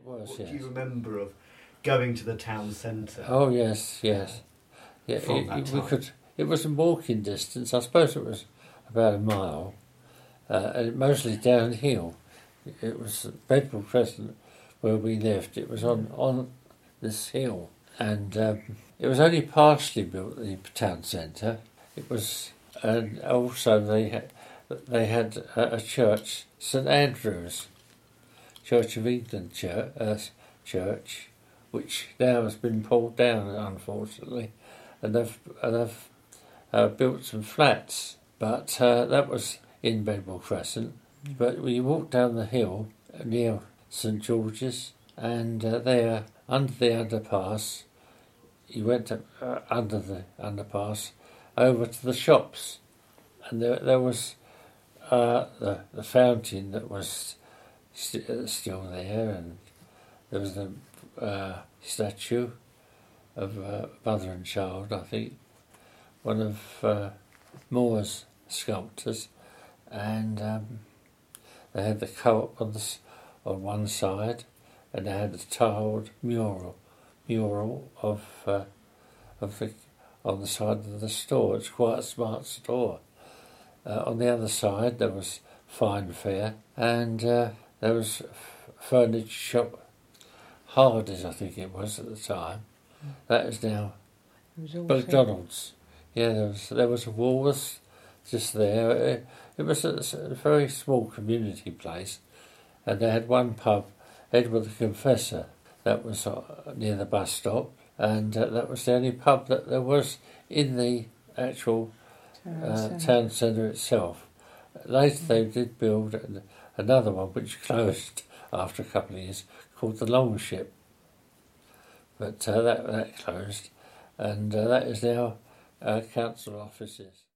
was, What yes. do you remember of going to the town centre? Oh, yes, yes. Yeah, From that time? It was in walking distance. I suppose it was about a mile, and mostly downhill. It was Bedwell Crescent where we lived. It was on this hill, and it was only partially built, the town centre. It was, and also they had a church, St Andrew's, Church of England church, which now has been pulled down, unfortunately, and they've built some flats. But that was in Bedwell Crescent. But we walked down the hill near St George's, and there, under the underpass, you went under the underpass over to the shops, and there was the fountain that was still there, and there was the statue of mother and child, I think, one of Moore's sculptors, and they had the Co-op on one side, and they had a tiled mural of the on the side of the store. It's quite a smart store. On the other side there was Fine Fair, and there was furniture shop, Hardy's I think it was at the time. That is now McDonald's. Yeah, there was a Woolworths just there. It was a very small community place, and they had one pub, Edward the Confessor, that was near the bus stop, and that was the only pub that there was in the actual town centre itself. Later they did build another one which closed after a couple of years, called the Longship, but that closed, and that is now council offices.